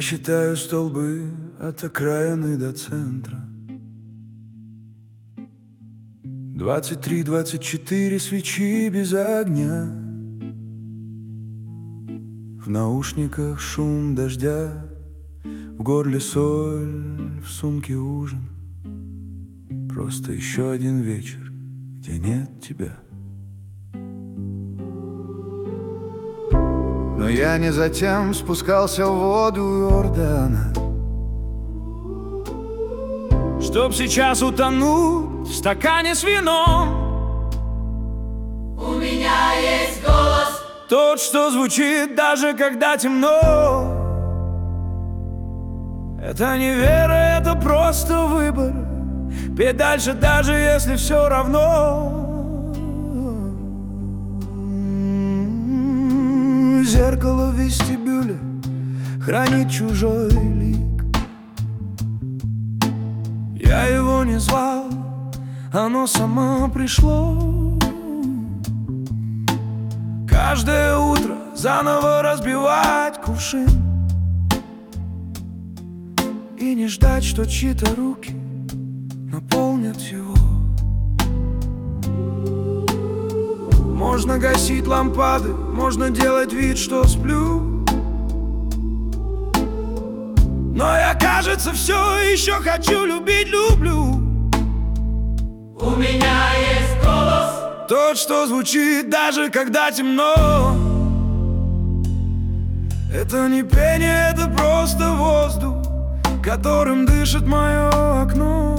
считаю столбы от окраины до центра. 23, 24 свечи без огня. В наушниках шум дождя, в горле соль, в сумке ужин. Просто еще один вечер, где нет тебя. Но я не затем спускался в воду Иордана, чтоб сейчас утонуть в стакане с вином. У меня есть голос, тот, что звучит даже когда темно. Это не вера, это просто выбор. Петь дальше, даже если все равно. Зеркало в вестибюле хранит чужой лик. Я его не звал, оно само пришло. Каждое утро заново разбивать кувшин и не ждать, что чьи-то руки наполнят его. Можно гасить лампады, можно делать вид, что сплю, но я, кажется, все еще хочу любить, люблю. у меня есть голос, Тот, что звучит даже когда темно. Это не пение, это просто воздух, которым дышит мое окно.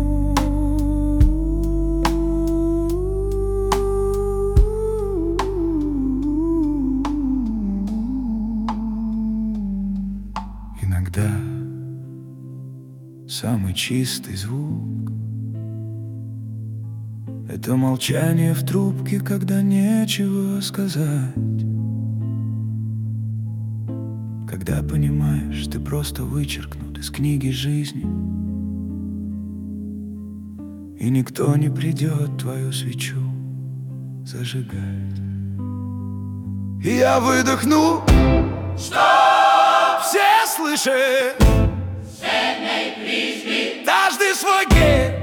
Иногда самый чистый звук — это молчание в трубке, когда нечего сказать. Когда понимаешь, ты просто вычеркнут из книги жизни, и никто не придет твою свечу зажигать. И я выдохну, что все слышат, каждый свой гей.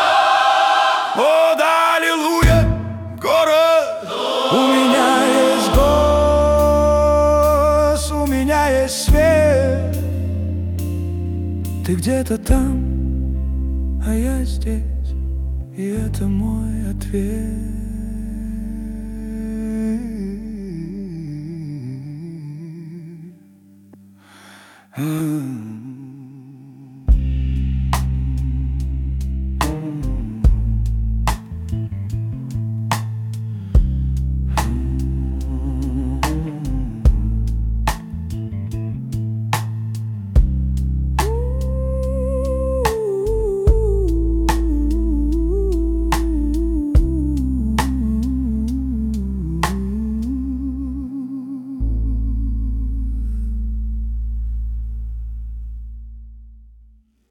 О, да, аллилуйя, город. У меня есть голос, у меня есть свет. Ты где-то там, а я здесь, и это мой ответ.